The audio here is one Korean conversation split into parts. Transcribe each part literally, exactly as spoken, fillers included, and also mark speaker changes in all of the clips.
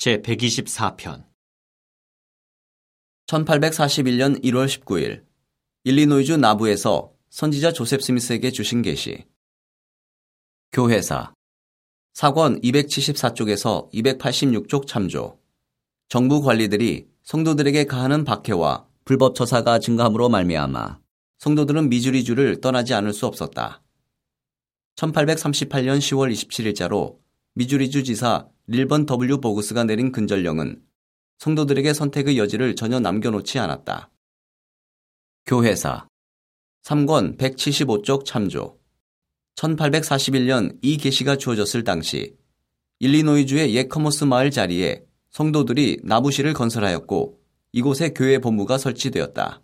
Speaker 1: 제백이십사 편
Speaker 2: 천팔백사십일 년 일월 십구일 일리노이주 나부에서 선지자 조셉 스미스에게 주신 계시. 교회사 사권 이백칠십사 쪽에서 이백팔십육 쪽 참조. 정부 관리들이 성도들에게 가하는 박해와 불법 처사가 증가함으로 말미암아 성도들은 미주리주를 떠나지 않을 수 없었다. 천팔백삼십팔 년 시월 이십칠일자로 미주리주 지사 릴번 더블유 보그스가 내린 근절령은 성도들에게 선택의 여지를 전혀 남겨놓지 않았다. 교회사 삼권 백칠십오 쪽 참조. 천팔백사십일 년 이 계시가 주어졌을 당시 일리노이주의 옛 커머스 마을 자리에 성도들이 나부시를 건설하였고 이곳에 교회 본부가 설치되었다.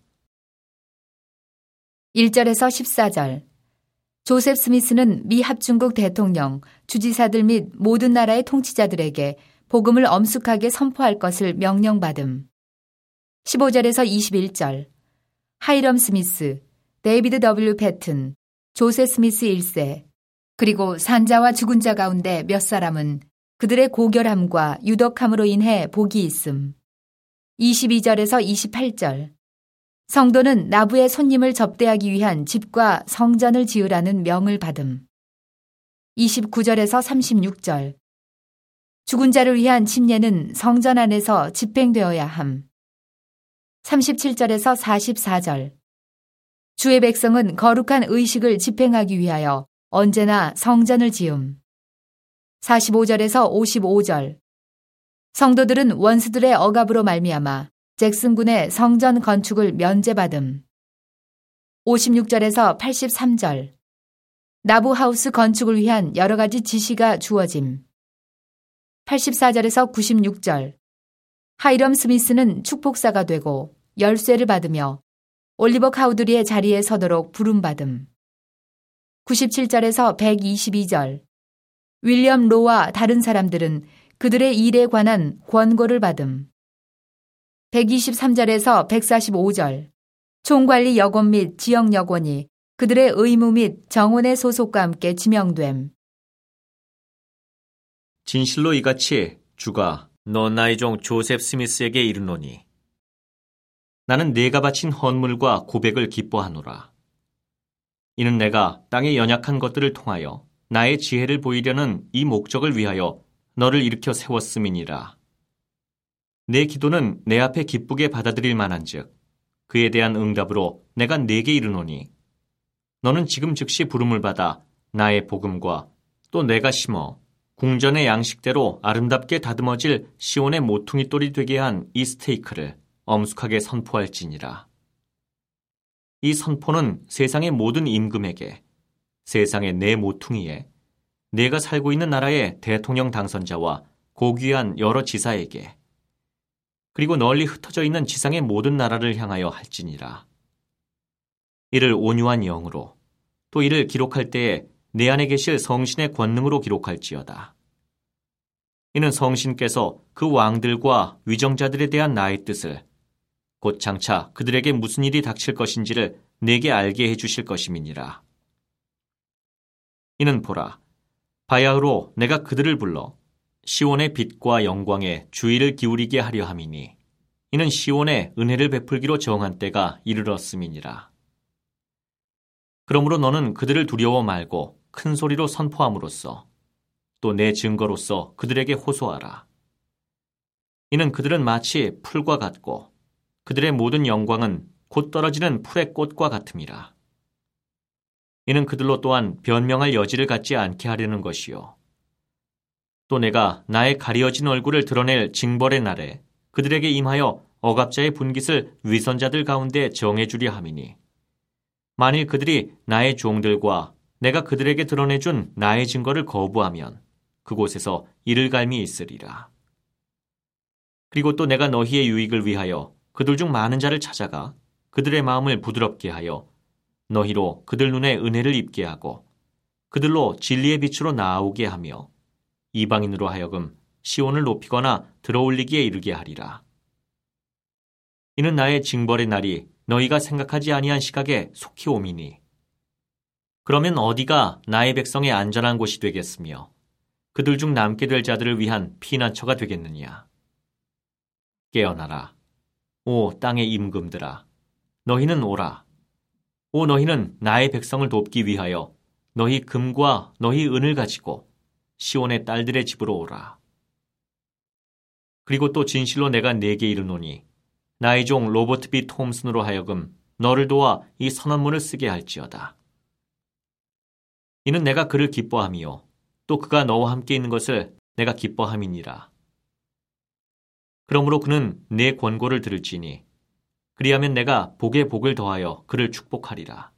Speaker 3: 일 절에서 십사 절. 조셉 스미스는 미 합중국 대통령, 주지사들 및 모든 나라의 통치자들에게 복음을 엄숙하게 선포할 것을 명령받음. 십오 절에서 이십일 절. 하이럼 스미스, 데이비드 더블유 패튼, 조셉 스미스 일 세, 그리고 산자와 죽은 자 가운데 몇 사람은 그들의 고결함과 유덕함으로 인해 복이 있음. 이십이 절에서 이십팔 절. 성도는 나부의 손님을 접대하기 위한 집과 성전을 지으라는 명을 받음. 이십구 절에서 삼십육 절. 죽은 자를 위한 침례는 성전 안에서 집행되어야 함. 삼십칠 절에서 사십사 절. 주의 백성은 거룩한 의식을 집행하기 위하여 언제나 성전을 지음. 사십오 절에서 오십오 절. 성도들은 원수들의 억압으로 말미암아 잭슨군의 성전 건축을 면제받음. 오십육 절에서 팔십삼 절. 나부하우스 건축을 위한 여러 가지 지시가 주어짐. 팔십사 절에서 구십육 절. 하이럼 스미스는 축복사가 되고 열쇠를 받으며 올리버 카우드리의 자리에 서도록 부름받음. 구십칠 절에서 백이십이 절. 윌리엄 로와 다른 사람들은 그들의 일에 관한 권고를 받음. 백이십삼 절에서 백사십오 절. 총관리 여권 및 지역 여권이 그들의 의무 및 정원의 소속과 함께 지명됨.
Speaker 1: 진실로 이같이 주가 너 나의 종 조셉 스미스에게 이르노니 나는 내가 바친 헌물과 고백을 기뻐하노라. 이는 내가 땅의 연약한 것들을 통하여 나의 지혜를 보이려는 이 목적을 위하여 너를 일으켜 세웠음이니라. 내 기도는 내 앞에 기쁘게 받아들일 만한즉 그에 대한 응답으로 내가 네게 이르노니 너는 지금 즉시 부름을 받아 나의 복음과 또 내가 심어 궁전의 양식대로 아름답게 다듬어질 시온의 모퉁이 돌이 되게 한 이 스테이크를 엄숙하게 선포할지니라. 이 선포는 세상의 모든 임금에게, 세상의 내 모퉁이에, 내가 살고 있는 나라의 대통령 당선자와 고귀한 여러 지사에게, 그리고 널리 흩어져 있는 지상의 모든 나라를 향하여 할지니라. 이를 온유한 영으로, 또 이를 기록할 때에 내 안에 계실 성신의 권능으로 기록할지어다. 이는 성신께서 그 왕들과 위정자들에 대한 나의 뜻을 곧 장차 그들에게 무슨 일이 닥칠 것인지를 내게 알게 해주실 것임이니라. 이는 보라, 바야흐로 내가 그들을 불러 시온의 빛과 영광에 주의를 기울이게 하려 함이니 이는 시온에 은혜를 베풀기로 정한 때가 이르렀음이니라. 그러므로 너는 그들을 두려워 말고 큰 소리로 선포함으로써 또 내 증거로서 그들에게 호소하라. 이는 그들은 마치 풀과 같고 그들의 모든 영광은 곧 떨어지는 풀의 꽃과 같음이라. 이는 그들로 또한 변명할 여지를 갖지 않게 하려는 것이요. 또 내가 나의 가리어진 얼굴을 드러낼 징벌의 날에 그들에게 임하여 억압자의 분깃을 위선자들 가운데 정해주려 함이니 만일 그들이 나의 종들과 내가 그들에게 드러내준 나의 증거를 거부하면 그곳에서 이를 갈미 있으리라. 그리고 또 내가 너희의 유익을 위하여 그들 중 많은 자를 찾아가 그들의 마음을 부드럽게 하여 너희로 그들 눈에 은혜를 입게 하고 그들로 진리의 빛으로 나아오게 하며 이방인으로 하여금 시온을 높이거나 들어올리기에 이르게 하리라. 이는 나의 징벌의 날이 너희가 생각하지 아니한 시각에 속히 오미니 그러면 어디가 나의 백성의 안전한 곳이 되겠으며 그들 중 남게 될 자들을 위한 피난처가 되겠느냐. 깨어나라. 오 땅의 임금들아, 너희는 오라. 오 너희는 나의 백성을 돕기 위하여 너희 금과 너희 은을 가지고 시온의 딸들의 집으로 오라. 그리고 또 진실로 내가 네게 이르노니 나의 종 로버트 비 톰슨으로 하여금 너를 도와 이 선언문을 쓰게 할지어다. 이는 내가 그를 기뻐함이요 또 그가 너와 함께 있는 것을 내가 기뻐함이니라. 그러므로 그는 내 권고를 들을지니 그리하면 내가 복에 복을 더하여 그를 축복하리라.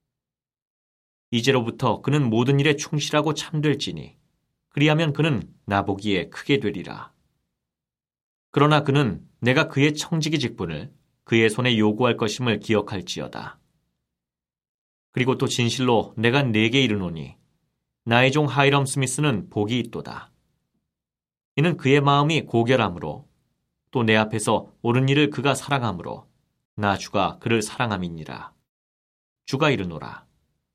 Speaker 1: 이제로부터 그는 모든 일에 충실하고 참될지니 그리하면 그는 나보기에 크게 되리라. 그러나 그는 내가 그의 청지기 직분을 그의 손에 요구할 것임을 기억할지어다. 그리고 또 진실로 내가 네게 이르노니 나의 종 하이럼 스미스는 복이 있도다. 이는 그의 마음이 고결함으로 또 내 앞에서 옳은 일을 그가 사랑함으로 나 주가 그를 사랑함이니라. 주가 이르노라.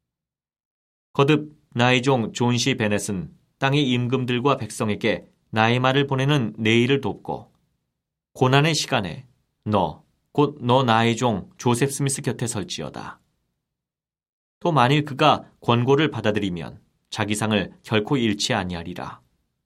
Speaker 1: 거듭 나의 종 존시 베넷은 땅의 임금들과 백성에게 나의 말을 보내는 내 일을 돕고 고난의 시간에 너, 곧 너 나의 종 조셉 스미스 곁에 설지어다. 또 만일 그가 권고를 받아들이면 자기 상을 결코 잃지 아니하리라.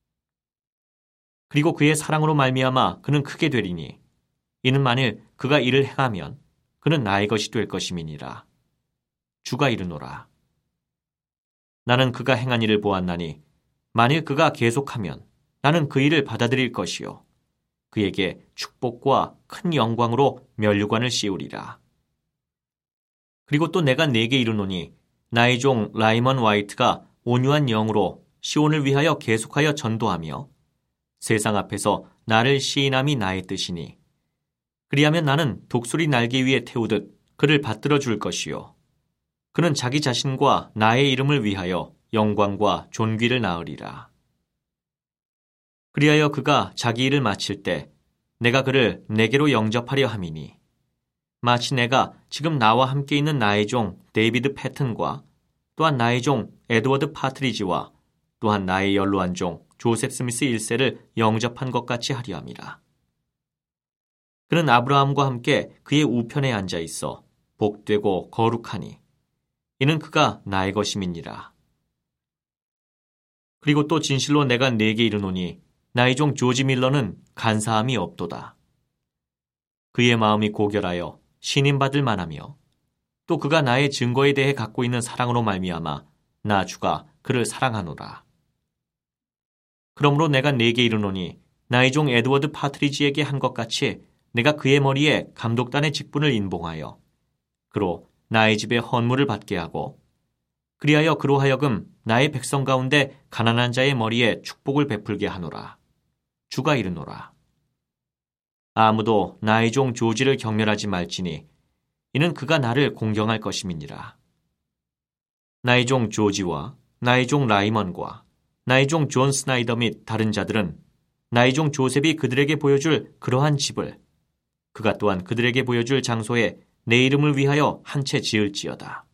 Speaker 1: 그리고 그의 사랑으로 말미암아 그는 크게 되리니 이는 만일 그가 이를 행하면 그는 나의 것이 될 것임이니라. 주가 이르노라. 나는 그가 행한 일을 보았나니 만일 그가 계속하면 나는 그 일을 받아들일 것이요 그에게 축복과 큰 영광으로 면류관을 씌우리라. 그리고 또 내가 네게 이르노니 나의 종 라이먼 화이트가 온유한 영으로 시온을 위하여 계속하여 전도하며 세상 앞에서 나를 시인함이 나의 뜻이니 그리하면 나는 독수리 날개 위에 태우듯 그를 받들어 줄 것이요 그는 자기 자신과 나의 이름을 위하여 영광과 존귀를 낳으리라. 그리하여 그가 자기 일을 마칠 때 내가 그를 내게로 영접하려 함이니 마치 내가 지금 나와 함께 있는 나의 종 데이비드 패튼과 또한 나의 종 에드워드 파트리지와 또한 나의 연로한 종 조셉 스미스 일 세를 영접한 것 같이 하려 함이라. 그는 아브라함과 함께 그의 우편에 앉아 있어 복되고 거룩하니 이는 그가 나의 것임이니라. 그리고 또 진실로 내가 네게 이르노니 나의 종 조지 밀러는 간사함이 없도다. 그의 마음이 고결하여 신임받을 만하며 또 그가 나의 증거에 대해 갖고 있는 사랑으로 말미암아 나 주가 그를 사랑하노라. 그러므로 내가 네게 이르노니 나의 종 에드워드 파트리지에게 한 것 같이 내가 그의 머리에 감독단의 직분을 인봉하여 그로 나의 집에 헌물을 받게 하고 그리하여 그로 하여금 나의 백성 가운데 가난한 자의 머리에 축복을 베풀게 하노라. 주가 이르노라. 아무도 나의 종 조지를 경멸하지 말지니 이는 그가 나를 공경할 것임이니라. 나의 종 조지와 나의 종 라이먼과 나의 종 존 스나이더 및 다른 자들은 나의 종 조셉이 그들에게 보여줄 그러한 집을 그가 또한 그들에게 보여줄 장소에 내 이름을 위하여 한 채 지을지어다.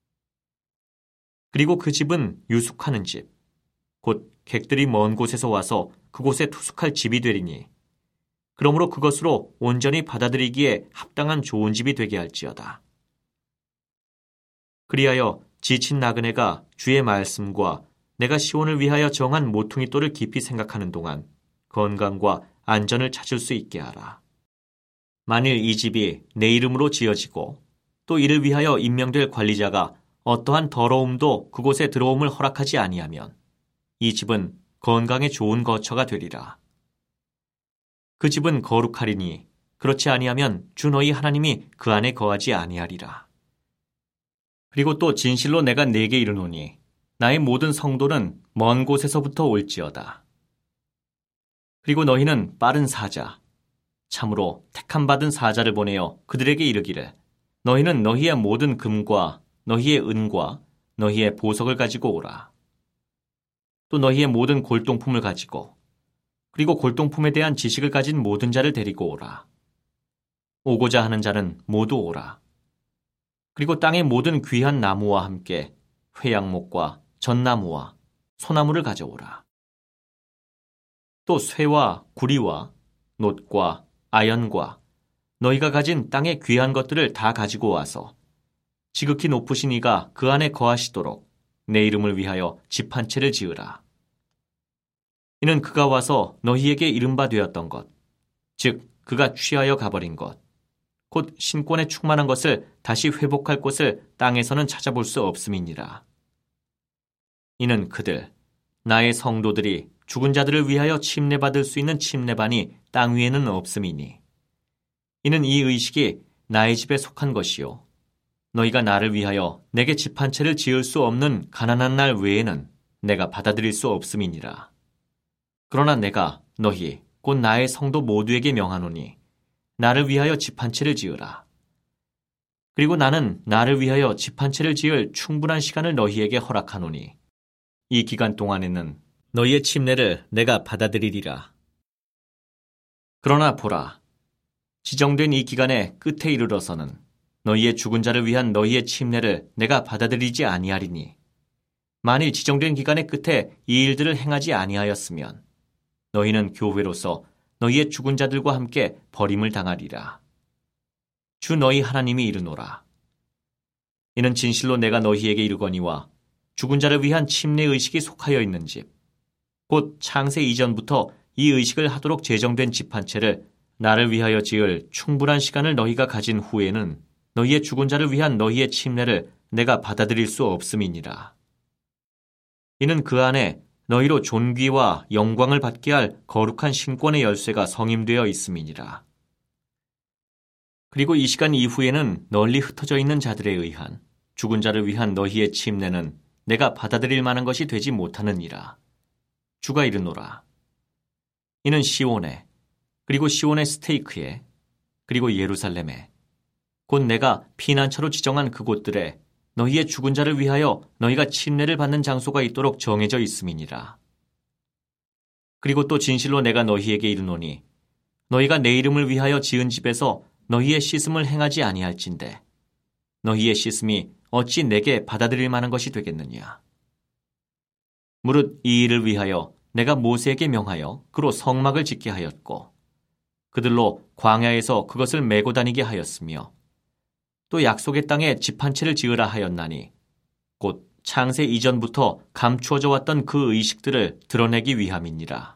Speaker 1: 그리고 그 집은 유숙하는 집, 곧 객들이 먼 곳에서 와서 그곳에 투숙할 집이 되리니 그러므로 그것으로 온전히 받아들이기에 합당한 좋은 집이 되게 할지어다. 그리하여 지친 나그네가 주의 말씀과 내가 시온을 위하여 정한 모퉁이 돌을 깊이 생각하는 동안 건강과 안전을 찾을 수 있게 하라. 만일 이 집이 내 이름으로 지어지고 또 이를 위하여 임명될 관리자가 어떠한 더러움도 그곳에 들어옴을 허락하지 아니하면 이 집은 건강에 좋은 거처가 되리라. 그 집은 거룩하리니 그렇지 아니하면 주 너희 하나님이 그 안에 거하지 아니하리라. 그리고 또 진실로 내가 네게 이르노니 나의 모든 성도는 먼 곳에서부터 올지어다. 그리고 너희는 빠른 사자, 참으로 택함받은 사자를 보내어 그들에게 이르기를 너희는 너희의 모든 금과 너희의 은과 너희의 보석을 가지고 오라. 또 너희의 모든 골동품을 가지고 그리고 골동품에 대한 지식을 가진 모든 자를 데리고 오라. 오고자 하는 자는 모두 오라. 그리고 땅의 모든 귀한 나무와 함께 회양목과 전나무와 소나무를 가져오라. 또 쇠와 구리와 놋과 아연과 너희가 가진 땅의 귀한 것들을 다 가지고 와서 지극히 높으신 이가 그 안에 거하시도록 내 이름을 위하여 집 한 채를 지으라. 이는 그가 와서 너희에게 이른바 되었던 것, 즉 그가 취하여 가버린 것, 곧 신권에 충만한 것을 다시 회복할 곳을 땅에서는 찾아볼 수 없음이니라. 이는 그들, 나의 성도들이 죽은 자들을 위하여 침례받을 수 있는 침례반이 땅 위에는 없음이니, 이는 이 의식이 나의 집에 속한 것이요 너희가 나를 위하여 내게 집 한 채를 지을 수 없는 가난한 날 외에는 내가 받아들일 수 없음이니라. 그러나 내가 너희 곧 나의 성도 모두에게 명하노니 나를 위하여 집 한 채를 지으라. 그리고 나는 나를 위하여 집 한 채를 지을 충분한 시간을 너희에게 허락하노니 이 기간 동안에는 너희의 침례를 내가 받아들이리라. 그러나 보라, 지정된 이 기간의 끝에 이르러서는 너희의 죽은 자를 위한 너희의 침례를 내가 받아들이지 아니하리니, 만일 지정된 기간의 끝에 이 일들을 행하지 아니하였으면 너희는 교회로서 너희의 죽은 자들과 함께 버림을 당하리라. 주 너희 하나님이 이르노라. 이는 진실로 내가 너희에게 이르거니와 죽은 자를 위한 침례 의식이 속하여 있는 집, 곧 창세 이전부터 이 의식을 하도록 제정된 집 한 채를 나를 위하여 지을 충분한 시간을 너희가 가진 후에는 너희의 죽은 자를 위한 너희의 침례를 내가 받아들일 수 없음이니라. 이는 그 안에 너희로 존귀와 영광을 받게 할 거룩한 신권의 열쇠가 성임되어 있음이니라. 그리고 이 시간 이후에는 널리 흩어져 있는 자들에 의한 죽은 자를 위한 너희의 침례는 내가 받아들일 만한 것이 되지 못하느니라. 주가 이르노라. 이는 시온에, 그리고 시온의 스테이크에, 그리고 예루살렘에, 곧 내가 피난처로 지정한 그곳들에 너희의 죽은 자를 위하여 너희가 침례를 받는 장소가 있도록 정해져 있음이니라. 그리고 또 진실로 내가 너희에게 이르노니 너희가 내 이름을 위하여 지은 집에서 너희의 씻음을 행하지 아니할진대 너희의 씻음이 어찌 내게 받아들일 만한 것이 되겠느냐. 무릇 이 일을 위하여 내가 모세에게 명하여 그로 성막을 짓게 하였고 그들로 광야에서 그것을 메고 다니게 하였으며 또 약속의 땅에 집 한 채를 지으라 하였나니 곧 창세 이전부터 감추어져 왔던 그 의식들을 드러내기 위함이니라.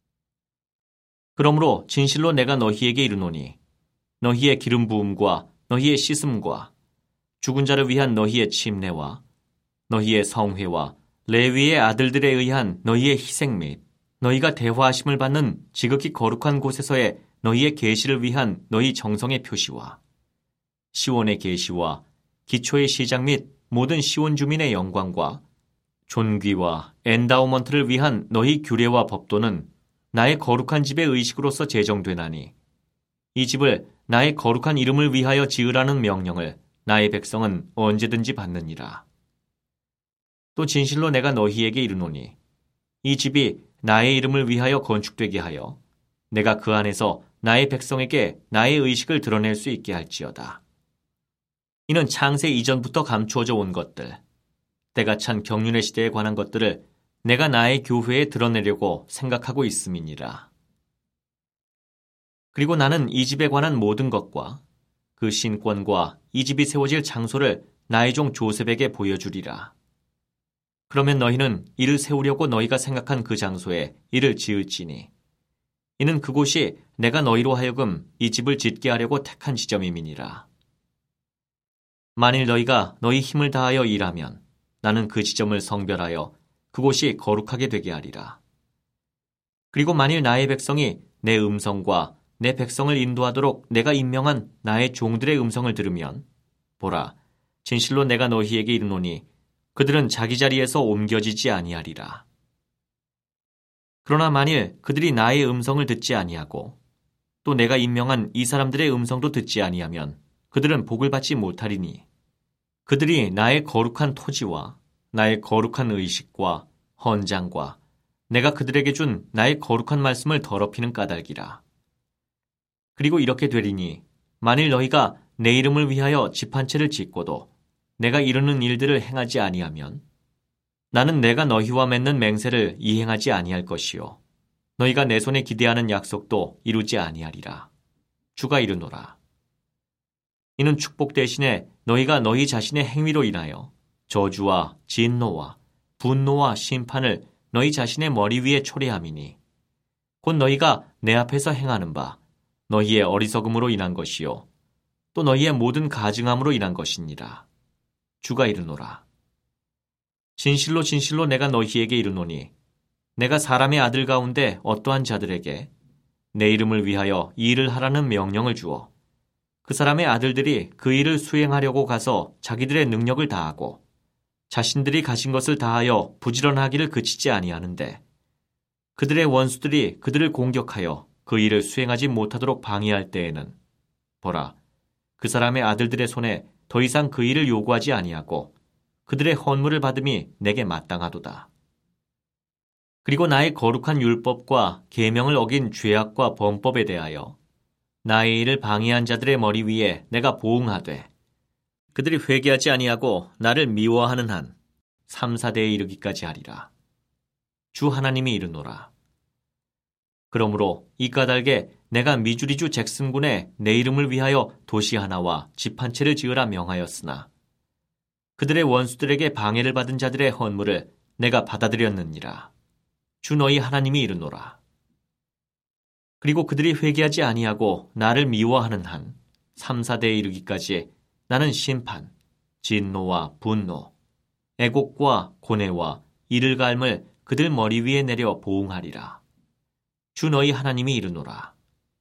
Speaker 1: 그러므로 진실로 내가 너희에게 이르노니 너희의 기름 부음과 너희의 씻음과 죽은 자를 위한 너희의 침례와 너희의 성회와 레위의 아들들에 의한 너희의 희생 및 너희가 대화하심을 받는 지극히 거룩한 곳에서의 너희의 계시를 위한 너희 정성의 표시와 시온의 계시와 기초의 시작 및 모든 시온 주민의 영광과 존귀와 엔다우먼트를 위한 너희 규례와 법도는 나의 거룩한 집의 의식으로서 제정되나니 이 집을 나의 거룩한 이름을 위하여 지으라는 명령을 나의 백성은 언제든지 받느니라. 또 진실로 내가 너희에게 이르노니 이 집이 나의 이름을 위하여 건축되게 하여 내가 그 안에서 나의 백성에게 나의 의식을 드러낼 수 있게 할지어다. 이는 창세 이전부터 감추어져 온 것들, 때가 찬 경륜의 시대에 관한 것들을 내가 나의 교회에 드러내려고 생각하고 있음이니라. 그리고 나는 이 집에 관한 모든 것과 그 신권과 이 집이 세워질 장소를 나의 종 조셉에게 보여주리라. 그러면 너희는 이를 세우려고 너희가 생각한 그 장소에 이를 지을지니 이는 그곳이 내가 너희로 하여금 이 집을 짓게 하려고 택한 지점임이니라. 만일 너희가 너희 힘을 다하여 일하면 나는 그 지점을 성별하여 그곳이 거룩하게 되게 하리라. 그리고 만일 나의 백성이 내 음성과 내 백성을 인도하도록 내가 임명한 나의 종들의 음성을 들으면 보라, 진실로 내가 너희에게 이르노니 그들은 자기 자리에서 옮겨지지 아니하리라. 그러나 만일 그들이 나의 음성을 듣지 아니하고 또 내가 임명한 이 사람들의 음성도 듣지 아니하면 그들은 복을 받지 못하리니 그들이 나의 거룩한 토지와 나의 거룩한 의식과 헌장과 내가 그들에게 준 나의 거룩한 말씀을 더럽히는 까닭이라. 그리고 이렇게 되리니 만일 너희가 내 이름을 위하여 집 한 채를 짓고도 내가 이르는 일들을 행하지 아니하면 나는 내가 너희와 맺는 맹세를 이행하지 아니할 것이요 너희가 내 손에 기대하는 약속도 이루지 아니하리라. 주가 이르노라. 이는 축복 대신에 너희가 너희 자신의 행위로 인하여 저주와 진노와 분노와 심판을 너희 자신의 머리 위에 초래함이니 곧 너희가 내 앞에서 행하는 바 너희의 어리석음으로 인한 것이요 또 너희의 모든 가증함으로 인한 것이니라. 주가 이르노라. 진실로 진실로 내가 너희에게 이르노니 내가 사람의 아들 가운데 어떠한 자들에게 내 이름을 위하여 이 일을 하라는 명령을 주어 그 사람의 아들들이 그 일을 수행하려고 가서 자기들의 능력을 다하고 자신들이 가진 것을 다하여 부지런하기를 그치지 아니하는데 그들의 원수들이 그들을 공격하여 그 일을 수행하지 못하도록 방해할 때에는 보라, 그 사람의 아들들의 손에 더 이상 그 일을 요구하지 아니하고 그들의 헌물을 받음이 내게 마땅하도다. 그리고 나의 거룩한 율법과 계명을 어긴 죄악과 범법에 대하여 나의 일을 방해한 자들의 머리 위에 내가 보응하되 그들이 회개하지 아니하고 나를 미워하는 한 삼, 사대에 이르기까지 하리라. 주 하나님이 이르노라. 그러므로 이 까닭에 내가 미주리주 잭슨군에 내 이름을 위하여 도시 하나와 집 한 채를 지으라 명하였으나 그들의 원수들에게 방해를 받은 자들의 헌물을 내가 받아들였느니라. 주 너희 하나님이 이르노라. 그리고 그들이 회개하지 아니하고 나를 미워하는 한 삼, 사대에 이르기까지 나는 심판, 진노와 분노, 애곡과 고뇌와 이를 갈음을 그들 머리 위에 내려 보응하리라. 주 너희 하나님이 이르노라.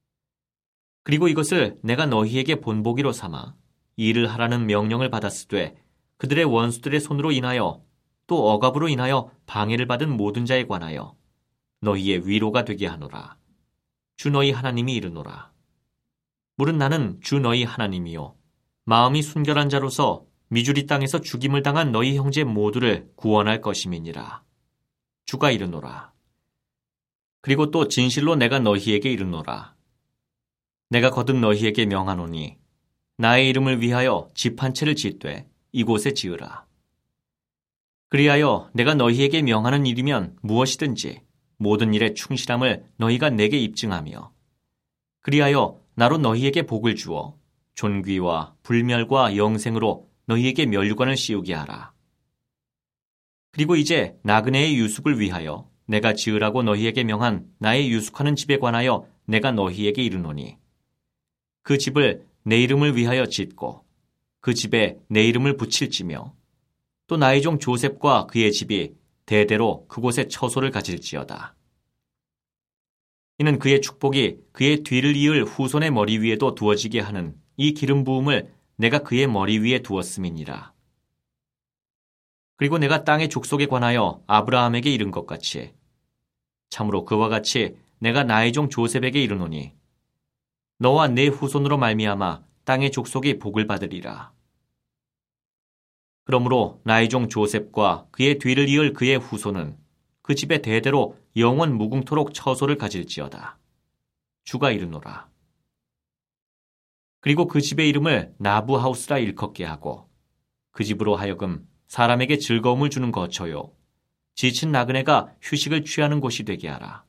Speaker 1: 그리고 이것을 내가 너희에게 본보기로 삼아 이 일을 하라는 명령을 받았으되 그들의 원수들의 손으로 인하여 또 억압으로 인하여 방해를 받은 모든 자에 관하여 너희의 위로가 되게 하노라. 주 너희 하나님이 이르노라. 물은 나는 주 너희 하나님이요 마음이 순결한 자로서 미주리 땅에서 죽임을 당한 너희 형제 모두를 구원할 것임이니라. 주가 이르노라. 그리고 또 진실로 내가 너희에게 이르노라. 내가 거듭 너희에게 명하노니 나의 이름을 위하여 집 한 채를 짓되 이곳에 지으라. 그리하여 내가 너희에게 명하는 일이면 무엇이든지 모든 일에 충실함을 너희가 내게 입증하며 그리하여 나로 너희에게 복을 주어 존귀와 불멸과 영생으로 너희에게 면류관을 씌우게 하라. 그리고 이제 나그네의 유숙을 위하여 내가 지으라고 너희에게 명한 나의 유숙하는 집에 관하여 내가 너희에게 이르노니 그 집을 내 이름을 위하여 짓고 그 집에 내 이름을 붙일지며 또 나의 종 조셉과 그의 집이 대대로 그곳에 처소를 가질지어다. 이는 그의 축복이 그의 뒤를 이을 후손의 머리 위에도 두어지게 하는 이 기름 부음을 내가 그의 머리 위에 두었음이니라. 그리고 내가 땅의 족속에 관하여 아브라함에게 이른 것 같이 참으로 그와 같이 내가 나의 종 조셉에게 이르노니 너와 내 후손으로 말미암아 땅의 족속이 복을 받으리라. 그러므로 나의 종 조셉과 그의 뒤를 이을 그의 후손은 그 집에 대대로 영원 무궁토록 처소를 가질지어다. 주가 이르노라. 그리고 그 집의 이름을 나부하우스라 일컫게 하고 그 집으로 하여금 사람에게 즐거움을 주는 거처요 지친 나그네가 휴식을 취하는 곳이 되게 하라.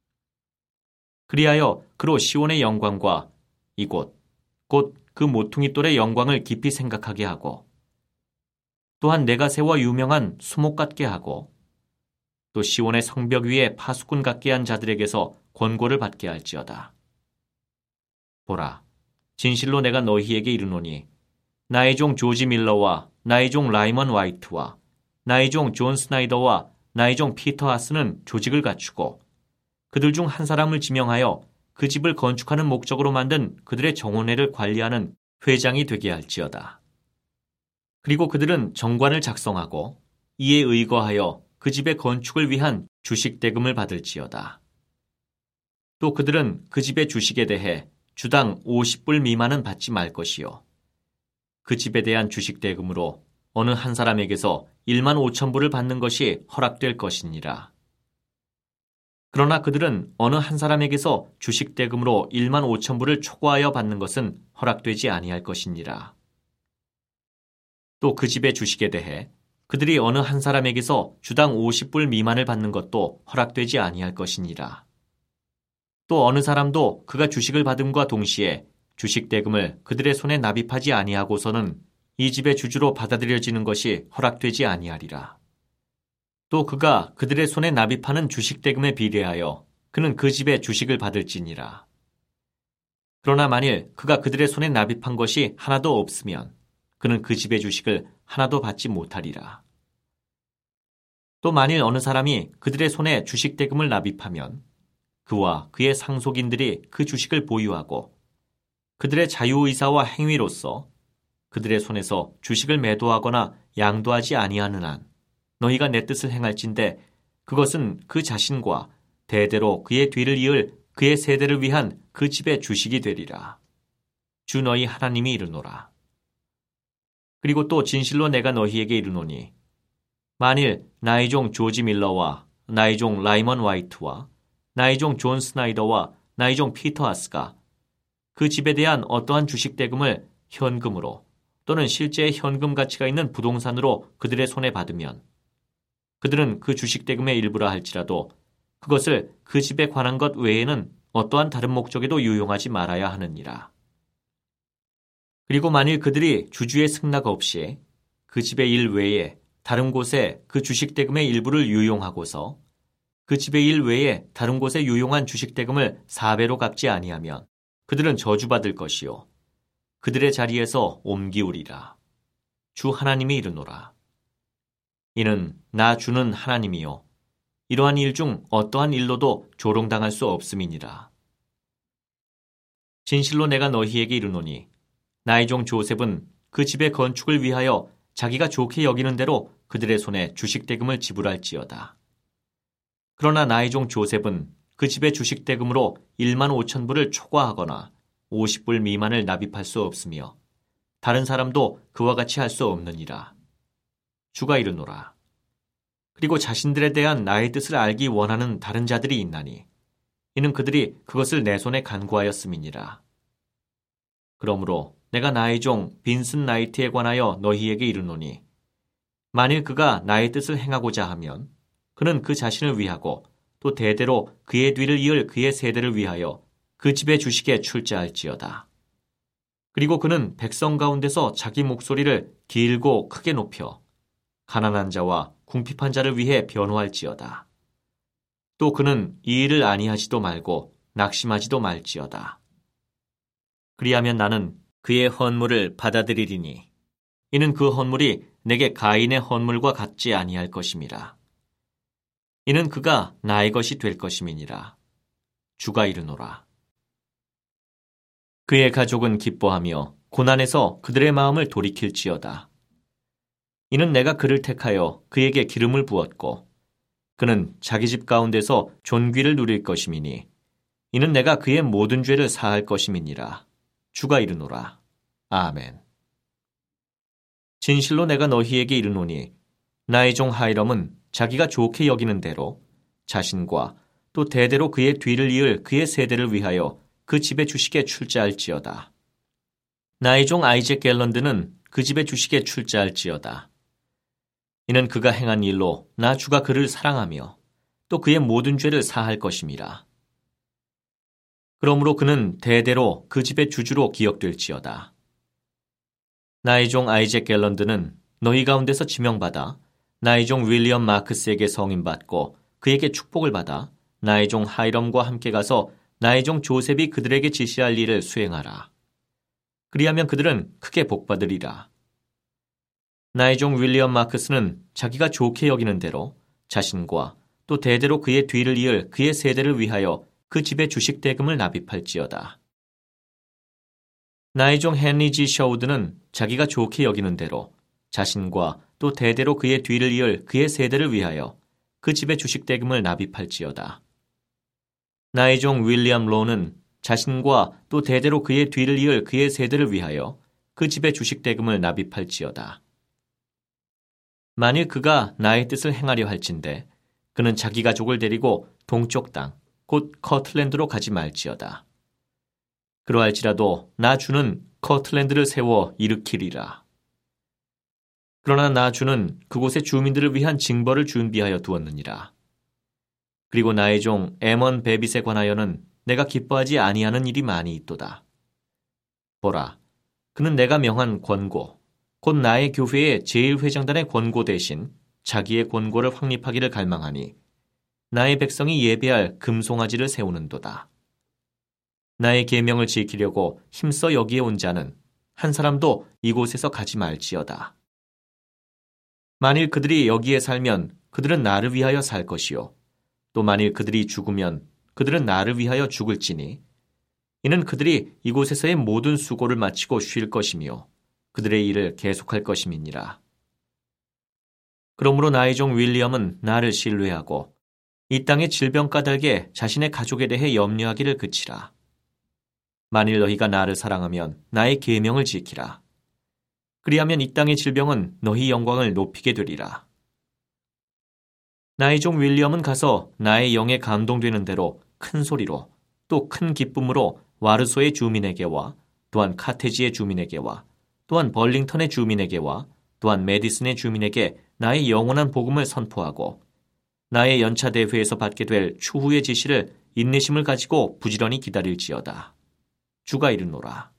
Speaker 1: 그리하여 그로 시온의 영광과 이곳 곧 그 모퉁이 돌의 영광을 깊이 생각하게 하고 또한 내가 세워 유명한 수목 같게 하고 또 시온의 성벽 위에 파수꾼 같게 한 자들에게서 권고를 받게 할지어다. 보라, 진실로 내가 너희에게 이르노니 나의 종 조지 밀러와 나의 종 라이먼 와이트와 나의 종 존 스나이더와 나의 종 피터 하스는 조직을 갖추고 그들 중 한 사람을 지명하여 그 집을 건축하는 목적으로 만든 그들의 정원회를 관리하는 회장이 되게 할지어다. 그리고 그들은 정관을 작성하고 이에 의거하여 그 집의 건축을 위한 주식 대금을 받을지어다. 또 그들은 그 집의 주식에 대해 주당 오십 불 미만은 받지 말 것이요 그 집에 대한 주식 대금으로 어느 한 사람에게서 일만 오천 불을 받는 것이 허락될 것이니라. 그러나 그들은 어느 한 사람에게서 주식 대금으로 일만 오천 불을 초과하여 받는 것은 허락되지 아니할 것이니라. 또 그 집의 주식에 대해 그들이 어느 한 사람에게서 주당 오십 불 미만을 받는 것도 허락되지 아니할 것이니라. 또 어느 사람도 그가 주식을 받음과 동시에 주식 대금을 그들의 손에 납입하지 아니하고서는 이 집의 주주로 받아들여지는 것이 허락되지 아니하리라. 또 그가 그들의 손에 납입하는 주식 대금에 비례하여 그는 그 집의 주식을 받을지니라. 그러나 만일 그가 그들의 손에 납입한 것이 하나도 없으면 그는 그 집의 주식을 하나도 받지 못하리라. 또 만일 어느 사람이 그들의 손에 주식 대금을 납입하면 그와 그의 상속인들이 그 주식을 보유하고 그들의 자유의사와 행위로서 그들의 손에서 주식을 매도하거나 양도하지 아니하는 한 너희가 내 뜻을 행할진대 그것은 그 자신과 대대로 그의 뒤를 이을 그의 세대를 위한 그 집의 주식이 되리라. 주 너희 하나님이 이르노라. 그리고 또 진실로 내가 너희에게 이르노니 만일 나의 종 조지 밀러와 나의 종 라이먼 와이트와 나의 종 존 스나이더와 나의 종 피터 하스가 그 집에 대한 어떠한 주식 대금을 현금으로 또는 실제의 현금 가치가 있는 부동산으로 그들의 손에 받으면 그들은 그 주식 대금의 일부라 할지라도 그것을 그 집에 관한 것 외에는 어떠한 다른 목적에도 유용하지 말아야 하느니라. 그리고 만일 그들이 주주의 승낙 없이 그 집의 일 외에 다른 곳에 그 주식 대금의 일부를 유용하고서 그 집의 일 외에 다른 곳에 유용한 주식 대금을 사배로 갚지 아니하면 그들은 저주받을 것이요 그들의 자리에서 옮기우리라. 주 하나님이 이르노라. 이는 나 주는 하나님이요 이러한 일 중 어떠한 일로도 조롱당할 수 없음이니라. 진실로 내가 너희에게 이르노니 나의 종 조셉은 그 집의 건축을 위하여 자기가 좋게 여기는 대로 그들의 손에 주식 대금을 지불할지어다. 그러나 나의 종 조셉은 그 집의 주식 대금으로 일만 오천 불을 초과하거나 오십 불 미만을 납입할 수 없으며 다른 사람도 그와 같이 할 수 없느니라. 주가 이르노라. 그리고 자신들에 대한 나의 뜻을 알기 원하는 다른 자들이 있나니 이는 그들이 그것을 내 손에 간구하였음이니라. 그러므로 내가 나의 종 빈슨 나이트에 관하여 너희에게 이르노니 만일 그가 나의 뜻을 행하고자 하면 그는 그 자신을 위하고 또 대대로 그의 뒤를 이을 그의 세대를 위하여 그 집의 주식에 출자할지어다. 그리고 그는 백성 가운데서 자기 목소리를 길고 크게 높여 가난한 자와 궁핍한 자를 위해 변호할지어다. 또 그는 이 일을 아니하지도 말고 낙심하지도 말지어다. 그리하면 나는 그의 헌물을 받아들이리니 이는 그 헌물이 내게 가인의 헌물과 같지 아니할 것임이라. 이는 그가 나의 것이 될 것임이니라. 주가 이르노라. 그의 가족은 기뻐하며 고난에서 그들의 마음을 돌이킬지어다. 이는 내가 그를 택하여 그에게 기름을 부었고 그는 자기 집 가운데서 존귀를 누릴 것임이니 이는 내가 그의 모든 죄를 사할 것임이니라. 주가 이르노라. 아멘. 진실로 내가 너희에게 이르노니 나의 종 하이럼은 자기가 좋게 여기는 대로 자신과 또 대대로 그의 뒤를 이을 그의 세대를 위하여 그 집의 주식에 출자할지어다. 나의 종 아이잭 갤런드는 그 집의 주식에 출자할지어다. 이는 그가 행한 일로 나 주가 그를 사랑하며 또 그의 모든 죄를 사할 것임이라. 그러므로 그는 대대로 그 집의 주주로 기억될지어다. 나의 종 아이잭 갤런드는 너희 가운데서 지명받아 나의 종 윌리엄 마크스에게 성인받고 그에게 축복을 받아 나의 종 하이럼과 함께 가서 나의 종 조셉이 그들에게 지시할 일을 수행하라. 그리하면 그들은 크게 복받으리라. 나의 종 윌리엄 마크스는 자기가 좋게 여기는 대로 자신과 또 대대로 그의 뒤를 이을 그의 세대를 위하여 그 집의 주식 대금을 납입할지어다. 나의 종 헨리 지 셔우드는 자기가 좋게 여기는 대로 자신과 또 대대로 그의 뒤를 이을 그의 세대를 위하여 그 집의 주식 대금을 납입할지어다. 나의 종 윌리엄 로는 자신과 또 대대로 그의 뒤를 이을 그의 세대를 위하여 그 집의 주식 대금을 납입할지어다. 만일 그가 나의 뜻을 행하려 할진대 그는 자기 가족을 데리고 동쪽 땅 곧 커틀랜드로 가지 말지어다. 그러할지라도 나 주는 커틀랜드를 세워 일으키리라. 그러나 나 주는 그곳의 주민들을 위한 징벌을 준비하여 두었느니라. 그리고 나의 종 에먼 베빗에 관하여는 내가 기뻐하지 아니하는 일이 많이 있도다. 보라, 그는 내가 명한 권고, 곧 나의 교회의 제일회장단의 권고 대신 자기의 권고를 확립하기를 갈망하니 나의 백성이 예배할 금송아지를 세우는도다. 나의 계명을 지키려고 힘써 여기에 온 자는 한 사람도 이곳에서 가지 말지어다. 만일 그들이 여기에 살면 그들은 나를 위하여 살 것이요, 또 만일 그들이 죽으면 그들은 나를 위하여 죽을지니 이는 그들이 이곳에서의 모든 수고를 마치고 쉴 것이며 그들의 일을 계속할 것임이니라. 그러므로 나의 종 윌리엄은 나를 신뢰하고 이 땅의 질병 까닭에 자신의 가족에 대해 염려하기를 그치라. 만일 너희가 나를 사랑하면 나의 계명을 지키라. 그리하면 이 땅의 질병은 너희 영광을 높이게 되리라. 나의 종 윌리엄은 가서 나의 영에 감동되는 대로 큰 소리로 또 큰 기쁨으로 와르소의 주민에게와 또한 카테지의 주민에게와 또한 벌링턴의 주민에게와 또한 메디슨의 주민에게 나의 영원한 복음을 선포하고 나의 연차 대회에서 받게 될 추후의 지시를 인내심을 가지고 부지런히 기다릴지어다. 주가 이르노라.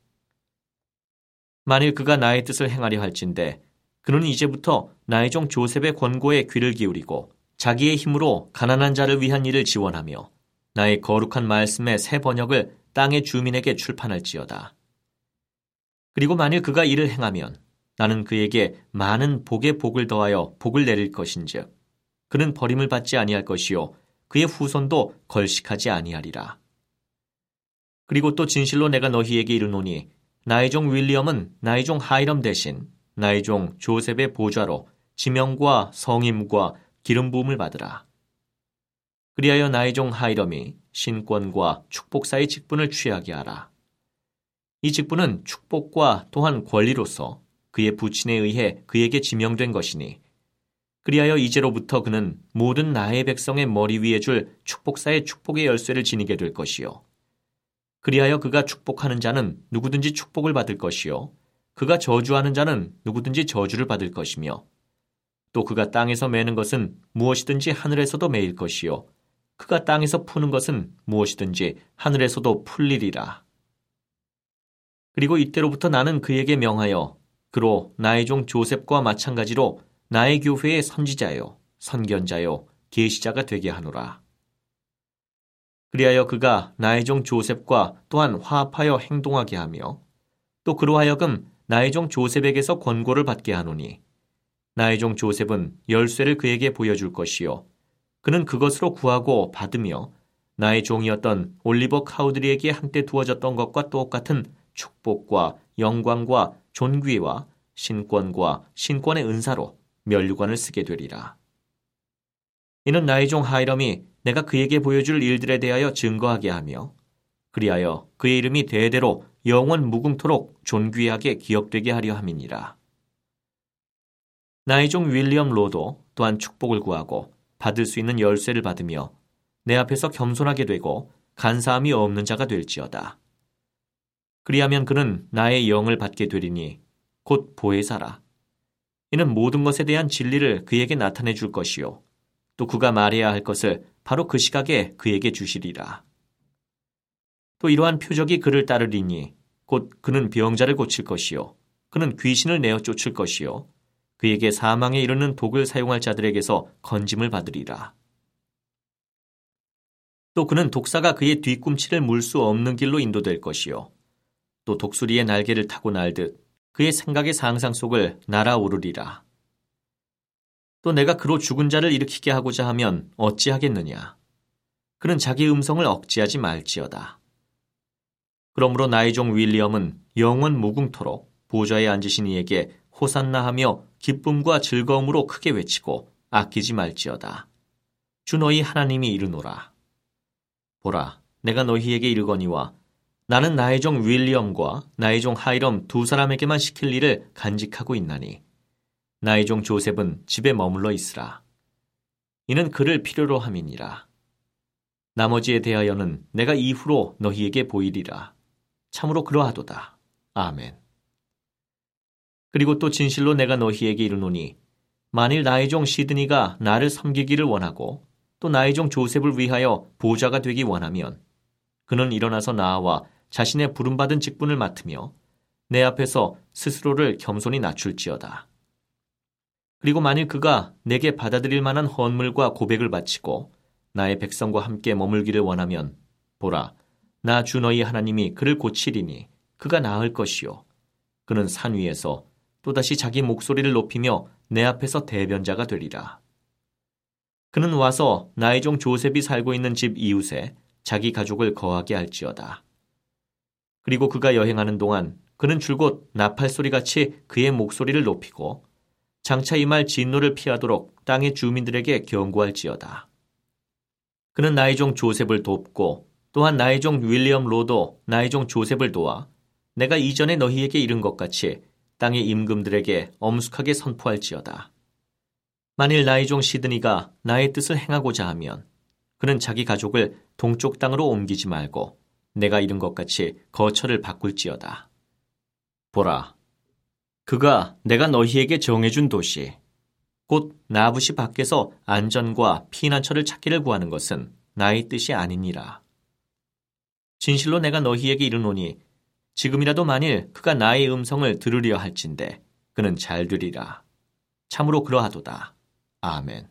Speaker 1: 만일 그가 나의 뜻을 행하려 할진대 그는 이제부터 나의 종 조셉의 권고에 귀를 기울이고 자기의 힘으로 가난한 자를 위한 일을 지원하며 나의 거룩한 말씀의 새 번역을 땅의 주민에게 출판할지어다. 그리고 만일 그가 이를 행하면 나는 그에게 많은 복에 복을 더하여 복을 내릴 것인즉 그는 버림을 받지 아니할 것이요 그의 후손도 걸식하지 아니하리라. 그리고 또 진실로 내가 너희에게 이르노니 나의 종 윌리엄은 나의 종 하이럼 대신 나의 종 조셉의 보좌로 지명과 성임과 기름 부음을 받으라. 그리하여 나의 종 하이럼이 신권과 축복사의 직분을 취하게 하라. 이 직분은 축복과 또한 권리로서 그의 부친에 의해 그에게 지명된 것이니 그리하여 이제로부터 그는 모든 나의 백성의 머리 위에 줄 축복사의 축복의 열쇠를 지니게 될 것이요. 그리하여 그가 축복하는 자는 누구든지 축복을 받을 것이요. 그가 저주하는 자는 누구든지 저주를 받을 것이며 또 그가 땅에서 매는 것은 무엇이든지 하늘에서도 매일 것이요. 그가 땅에서 푸는 것은 무엇이든지 하늘에서도 풀리리라. 그리고 이때로부터 나는 그에게 명하여 그로 나의 종 조셉과 마찬가지로 나의 교회의 선지자요, 선견자요, 계시자가 되게 하노라. 그리하여 그가 나의 종 조셉과 또한 화합하여 행동하게 하며 또 그로 하여금 나의 종 조셉에게서 권고를 받게 하노니 나의 종 조셉은 열쇠를 그에게 보여줄 것이요 그는 그것으로 구하고 받으며 나의 종이었던 올리버 카우드리에게 한때 두어졌던 것과 똑같은 축복과 영광과 존귀와 신권과 신권의 은사로 면류관을 쓰게 되리라. 이는 나의 종 하이럼이 내가 그에게 보여줄 일들에 대하여 증거하게 하며 그리하여 그의 이름이 대대로 영원 무궁토록 존귀하게 기억되게 하려 함이니라. 나의 종 윌리엄 로도 또한 축복을 구하고 받을 수 있는 열쇠를 받으며 내 앞에서 겸손하게 되고 간사함이 없는 자가 될지어다. 그리하면 그는 나의 영을 받게 되리니 곧 보혜사라. 이는 모든 것에 대한 진리를 그에게 나타내 줄 것이요 또 그가 말해야 할 것을 바로 그 시각에 그에게 주시리라. 또 이러한 표적이 그를 따르리니 곧 그는 병자를 고칠 것이요 그는 귀신을 내어 쫓을 것이요 그에게 사망에 이르는 독을 사용할 자들에게서 건짐을 받으리라. 또 그는 독사가 그의 뒤꿈치를 물 수 없는 길로 인도될 것이요 또 독수리의 날개를 타고 날듯 그의 생각의 상상 속을 날아오르리라. 또 내가 그로 죽은 자를 일으키게 하고자 하면 어찌하겠느냐. 그는 자기 음성을 억제하지 말지어다. 그러므로 나의 종 윌리엄은 영원 무궁토록 보좌에 앉으신 이에게 호산나하며 기쁨과 즐거움으로 크게 외치고 아끼지 말지어다. 주 너희 하나님이 이르노라. 보라, 내가 너희에게 이르거니와 나는 나의 종 윌리엄과 나의 종 하이럼 두 사람에게만 시킬 일을 간직하고 있나니 나의 종 조셉은 집에 머물러 있으라. 이는 그를 필요로 함이니라. 나머지에 대하여는 내가 이후로 너희에게 보이리라. 참으로 그러하도다. 아멘. 그리고 또 진실로 내가 너희에게 이르노니 만일 나의 종 시드니가 나를 섬기기를 원하고 또 나의 종 조셉을 위하여 보좌가 되기 원하면 그는 일어나서 나와 자신의 부름받은 직분을 맡으며 내 앞에서 스스로를 겸손히 낮출지어다. 그리고 만일 그가 내게 받아들일 만한 헌물과 고백을 바치고 나의 백성과 함께 머물기를 원하면 보라, 나 주 너희 하나님이 그를 고치리니 그가 나을 것이요. 그는 산 위에서 또다시 자기 목소리를 높이며 내 앞에서 대변자가 되리라. 그는 와서 나의 종 조셉이 살고 있는 집 이웃에 자기 가족을 거하게 할지어다. 그리고 그가 여행하는 동안 그는 줄곧 나팔소리같이 그의 목소리를 높이고 장차 임할 진노를 피하도록 땅의 주민들에게 경고할지어다. 그는 나의 종 조셉을 돕고 또한 나의 종 윌리엄 로도 나의 종 조셉을 도와 내가 이전에 너희에게 이른 것 같이 땅의 임금들에게 엄숙하게 선포할지어다. 만일 나의 종 시드니가 나의 뜻을 행하고자 하면 그는 자기 가족을 동쪽 땅으로 옮기지 말고 내가 이른 것 같이 거처를 바꿀지어다. 보라, 그가 내가 너희에게 정해준 도시, 곧 나부시 밖에서 안전과 피난처를 찾기를 구하는 것은 나의 뜻이 아니니라. 진실로 내가 너희에게 이르노니 지금이라도 만일 그가 나의 음성을 들으려 할진대 그는 잘 되리라. 참으로 그러하도다. 아멘.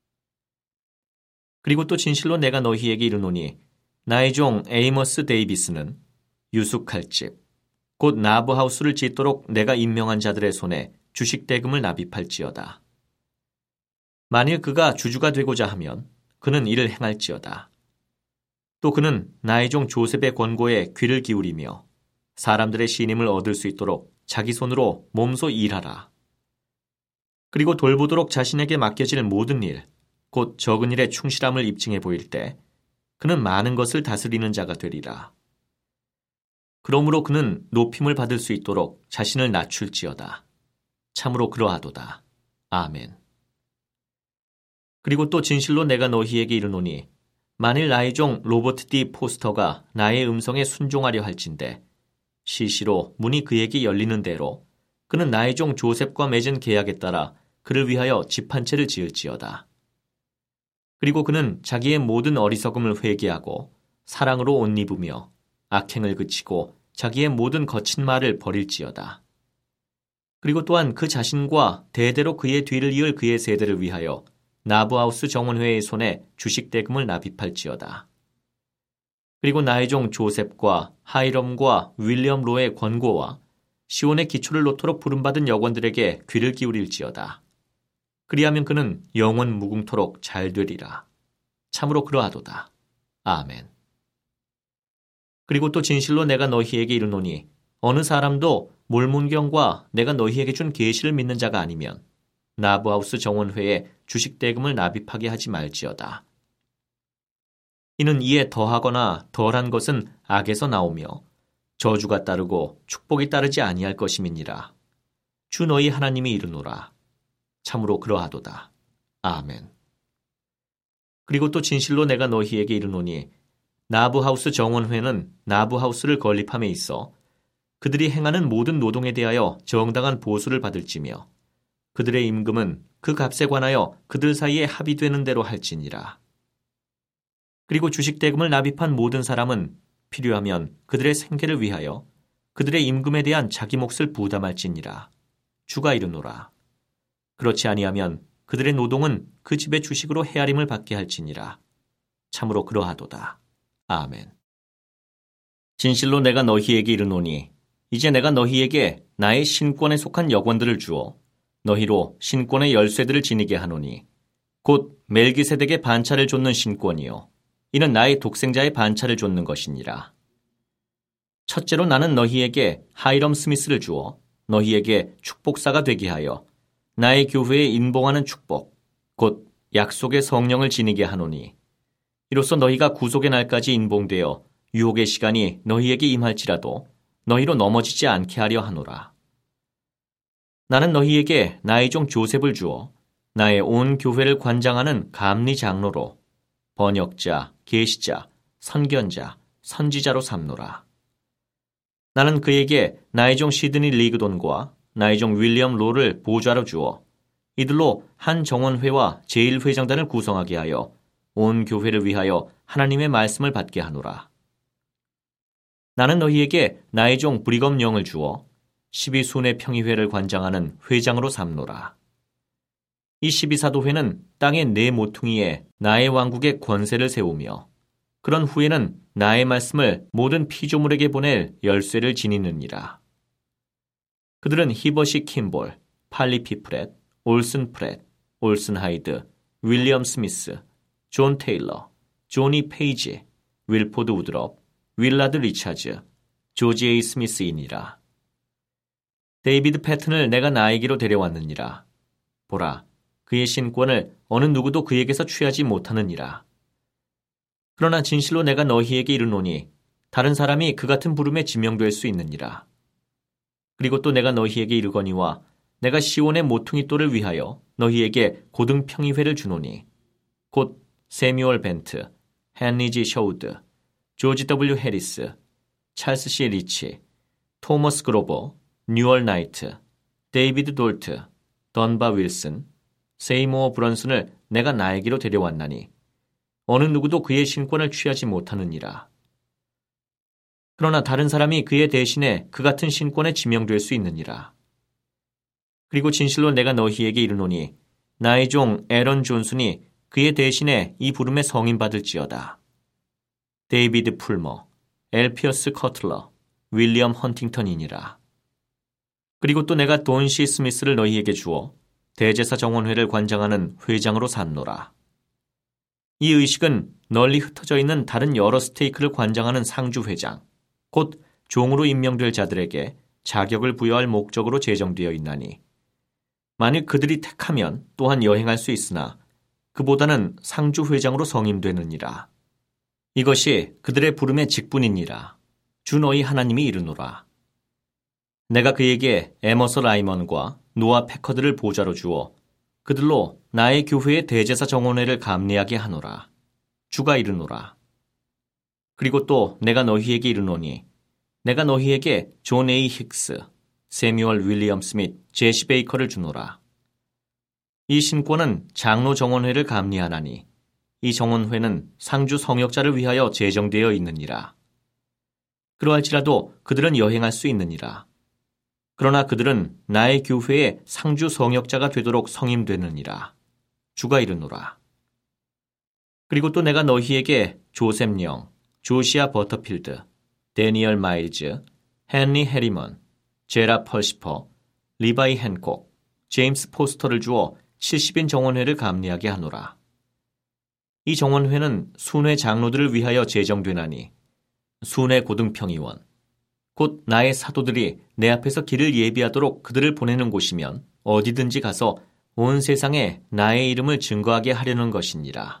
Speaker 1: 그리고 또 진실로 내가 너희에게 이르노니 나의 종 에이머스 데이비스는 유숙할 집, 곧 나브하우스를 짓도록 내가 임명한 자들의 손에 주식 대금을 납입할지어다. 만일 그가 주주가 되고자 하면 그는 이를 행할지어다. 또 그는 나의 종 조셉의 권고에 귀를 기울이며 사람들의 신임을 얻을 수 있도록 자기 손으로 몸소 일하라. 그리고 돌보도록 자신에게 맡겨질 모든 일, 곧 적은 일에 충실함을 입증해 보일 때 그는 많은 것을 다스리는 자가 되리라. 그러므로 그는 높임을 받을 수 있도록 자신을 낮출지어다. 참으로 그러하도다. 아멘. 그리고 또 진실로 내가 너희에게 이르노니 만일 나의 종 로버트 디 포스터가 나의 음성에 순종하려 할진대 시시로 문이 그에게 열리는 대로 그는 나의 종 조셉과 맺은 계약에 따라 그를 위하여 집 한 채를 지을지어다. 그리고 그는 자기의 모든 어리석음을 회개하고 사랑으로 옷 입으며 악행을 그치고 자기의 모든 거친 말을 버릴지어다. 그리고 또한 그 자신과 대대로 그의 뒤를 이을 그의 세대를 위하여 나브하우스 정원회의 손에 주식 대금을 납입할지어다. 그리고 나의 종 조셉과 하이럼과 윌리엄 로의 권고와 시온의 기초를 놓도록 부름받은 여관들에게 귀를 기울일지어다. 그리하면 그는 영원 무궁토록 잘 되리라. 참으로 그러하도다. 아멘. 그리고 또 진실로 내가 너희에게 이르노니 어느 사람도 몰문경과 내가 너희에게 준 계시를 믿는 자가 아니면 나브하우스 정원회에 주식 대금을 납입하게 하지 말지어다. 이는 이에 더하거나 덜한 것은 악에서 나오며 저주가 따르고 축복이 따르지 아니할 것임이니라. 주 너희 하나님이 이르노라. 참으로 그러하도다. 아멘. 그리고 또 진실로 내가 너희에게 이르노니 나브하우스 정원회는 나브하우스를 건립함에 있어 그들이 행하는 모든 노동에 대하여 정당한 보수를 받을지며 그들의 임금은 그 값에 관하여 그들 사이에 합의되는 대로 할지니라. 그리고 주식 대금을 납입한 모든 사람은 필요하면 그들의 생계를 위하여 그들의 임금에 대한 자기 몫을 부담할지니라. 주가 이르노라. 그렇지 아니하면 그들의 노동은 그 집의 주식으로 헤아림을 받게 할지니라. 참으로 그러하도다. 아멘. 진실로 내가 너희에게 이르노니 이제 내가 너희에게 나의 신권에 속한 여관들을 주어 너희로 신권의 열쇠들을 지니게 하노니 곧 멜기세덱의 반차를 좇는 신권이요 이는 나의 독생자의 반차를 좇는 것이니라. 첫째로 나는 너희에게 하이럼 스미스를 주어 너희에게 축복사가 되게 하여 나의 교회에 인봉하는 축복 곧 약속의 성령을 지니게 하노니 이로써 너희가 구속의 날까지 인봉되어 유혹의 시간이 너희에게 임할지라도 너희로 넘어지지 않게 하려 하노라. 나는 너희에게 나의 종 조셉을 주어 나의 온 교회를 관장하는 감리 장로로 번역자, 계시자, 선견자, 선지자로 삼노라. 나는 그에게 나의 종 시드니 리그돈과 나의 종 윌리엄 로를 보좌로 주어 이들로 한 정원회와 제일 회장단을 구성하게 하여 온 교회를 위하여 하나님의 말씀을 받게 하노라. 나는 너희에게 나의 종 브리검 영을 주어 십이순회 평의회를 관장하는 회장으로 삼노라. 이 십이사도회는 땅의 네 모퉁이에 나의 왕국의 권세를 세우며 그런 후에는 나의 말씀을 모든 피조물에게 보낼 열쇠를 지니느니라. 그들은 히버시 킴볼, 팔리 피프렛, 올슨 프렛, 올슨 하이드, 윌리엄 스미스, 존 테일러, 조니 페이지, 윌포드 우드럽, 윌라드 리차즈, 조지 에이 스미스이니라. 데이비드 패튼을 내가 나에게로 데려왔느니라. 보라, 그의 신권을 어느 누구도 그에게서 취하지 못하느니라. 그러나 진실로 내가 너희에게 이르노니 다른 사람이 그 같은 부름에 지명될 수 있느니라. 그리고 또 내가 너희에게 이르거니와 내가 시온의 모퉁이 돌을 위하여 너희에게 고등평의회를 주노니 곧 세뮤얼 벤트, 헨리 지 셔우드, 조지 더블유 해리스, 찰스 씨 리치, 토머스 그로버, 뉴얼 나이트, 데이비드 돌트, 던바 윌슨, 세이모어 브런슨을 내가 나에게로 데려왔나니 어느 누구도 그의 신권을 취하지 못하느니라. 그러나 다른 사람이 그의 대신에 그 같은 신권에 지명될 수 있느니라. 그리고 진실로 내가 너희에게 이르노니 나의 종 애런 존슨이 그의 대신에 이 부름에 성인받을지어다. 데이비드 풀머, 엘피어스 커틀러, 윌리엄 헌팅턴이니라. 그리고 또 내가 돈 씨 스미스를 너희에게 주어 대제사 정원회를 관장하는 회장으로 삼노라. 이 의식은 널리 흩어져 있는 다른 여러 스테이크를 관장하는 상주회장, 곧 종으로 임명될 자들에게 자격을 부여할 목적으로 제정되어 있나니 만일 그들이 택하면 또한 여행할 수 있으나 그보다는 상주회장으로 성임되느니라. 이것이 그들의 부름의 직분이니라. 주 너희 하나님이 이르노라. 내가 그에게 에머서 라이먼과 노아 패커드를 보좌로 주어 그들로 나의 교회의 대제사 정원회를 감리하게 하노라. 주가 이르노라. 그리고 또 내가 너희에게 이르노니 내가 너희에게 존 에이 힉스, 세뮤얼 윌리엄 스밋, 제시 베이커를 주노라. 이 신권은 장로 정원회를 감리하나니 이 정원회는 상주 성역자를 위하여 제정되어 있느니라. 그러할지라도 그들은 여행할 수 있느니라. 그러나 그들은 나의 교회의 상주 성역자가 되도록 성임되느니라. 주가 이르노라. 그리고 또 내가 너희에게 조셉 영, 조시아 버터필드, 데니얼 마일즈, 헨리 해리먼, 제라 펄시퍼, 리바이 헨콕, 제임스 포스터를 주어 칠십인 정원회를 감리하게 하노라. 이 정원회는 순회 장로들을 위하여 제정되나니 순회 고등평의원, 곧 나의 사도들이 내 앞에서 길을 예비하도록 그들을 보내는 곳이면 어디든지 가서 온 세상에 나의 이름을 증거하게 하려는 것이니라.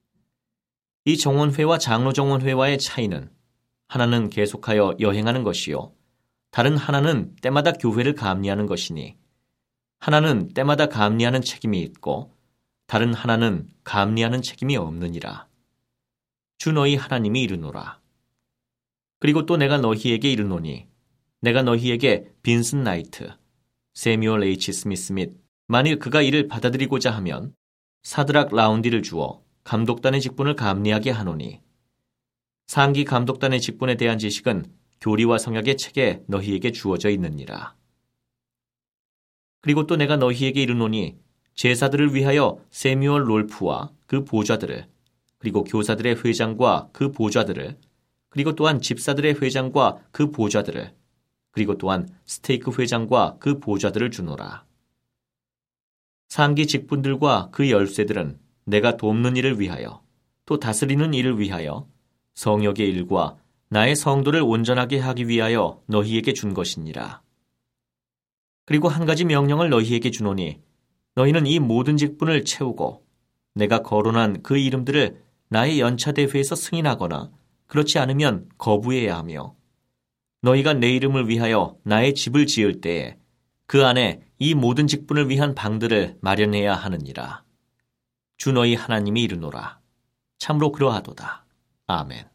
Speaker 1: 이 정원회와 장로정원회와의 차이는 하나는 계속하여 여행하는 것이요 다른 하나는 때마다 교회를 감리하는 것이니 하나는 때마다 감리하는 책임이 있고 다른 하나는 감리하는 책임이 없느니라. 주 너희 하나님이 이르노라. 그리고 또 내가 너희에게 이르노니 내가 너희에게 빈슨 나이트, 세뮤얼 H 스미스 및 만일 그가 이를 받아들이고자 하면 사드락 라운디를 주어 감독단의 직분을 감리하게 하노니 상기 감독단의 직분에 대한 지식은 교리와 성약의 책에 너희에게 주어져 있느니라. 그리고 또 내가 너희에게 이르노니 제사들을 위하여 세뮤얼 롤프와 그 보좌들을 그리고 교사들의 회장과 그 보좌들을 그리고 또한 집사들의 회장과 그 보좌들을 그리고 또한 스테이크 회장과 그 보좌들을 주노라. 상기 직분들과 그 열쇠들은 내가 돕는 일을 위하여 또 다스리는 일을 위하여 성역의 일과 나의 성도를 온전하게 하기 위하여 너희에게 준 것이니라. 그리고 한 가지 명령을 너희에게 주노니 너희는 이 모든 직분을 채우고 내가 거론한 그 이름들을 나의 연차대회에서 승인하거나 그렇지 않으면 거부해야 하며 너희가 내 이름을 위하여 나의 집을 지을 때에 그 안에 이 모든 직분을 위한 방들을 마련해야 하느니라. 주 너희 하나님이 이르노라. 참으로 그러하도다. 아멘.